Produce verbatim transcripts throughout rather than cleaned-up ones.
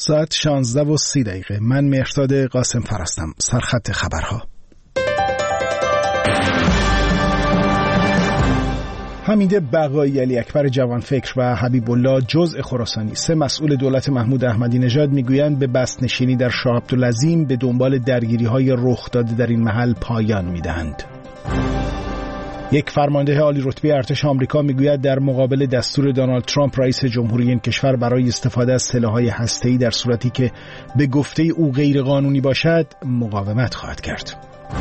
ساعت شانزده و سی دقیقه. من مهرداد قاسم فرستم. سرخط خبرها. حمید بقایی، علی اکبر جوانفکر و حبیب الله جزء خراسانی، سه مسئول دولت محمود احمدی نژاد میگویند به بسنشینی در شاه عبدالعظیم به دنبال درگیری‌های رخ داده در این محل پایان میدهند. یک فرمانده عالی رتبه ارتش آمریکا میگوید در مقابل دستور دونالد ترامپ رئیس جمهوری این کشور برای استفاده از سلاح‌های هسته‌ای در صورتی که به گفته او غیر قانونی باشد مقاومت خواهد کرد.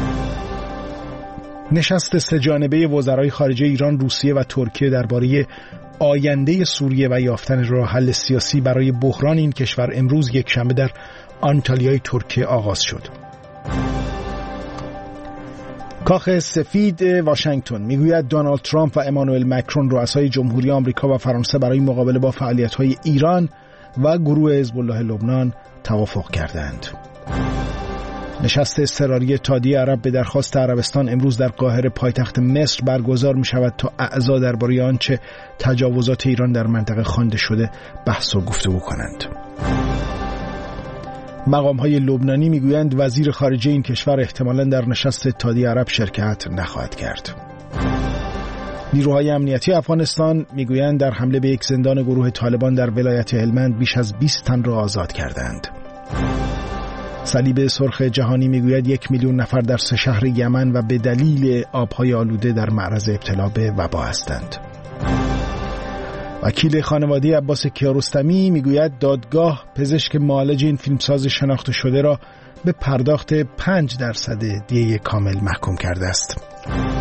نشست سه‌جانبه وزرای خارجه ایران، روسیه و ترکیه درباره آینده سوریه و یافتن راه حل سیاسی برای بحران این کشور امروز یکشنبه در آنتالیای ترکیه آغاز شد. کاخ سفید واشنگتن میگوید دونالد ترامپ و امانوئل مکرون رؤسای جمهوری آمریکا و فرانسه برای مقابله با فعالیت‌های ایران و گروه حزب الله لبنان توافق کردند. نشست اضطراری اتحادیه عرب به درخواست عربستان امروز در قاهره پایتخت مصر برگزار می شود تا اعضا درباره آنچه تجاوزات ایران در منطقه خوانده شده بحث و گفتگو کنند. مقام‌های لبنانی میگویند وزیر خارجه این کشور احتمالاً در نشست اتحادیه عرب شرکت نخواهد کرد. نیروهای امنیتی افغانستان میگویند در حمله به یک زندان گروه طالبان در ولایت هلمند بیش از بیست تن را آزاد کردند. صلیب سرخ جهانی میگوید یک میلیون نفر در سه شهر یمن و به دلیل آبهای آلوده در معرض ابتلا به وبا هستند. وکیل خانواده عباس کیارستمی میگوید دادگاه پزشک معالج این فیلمساز شناخته شده را به پرداخت پنج درصد دیه کامل محکوم کرده است.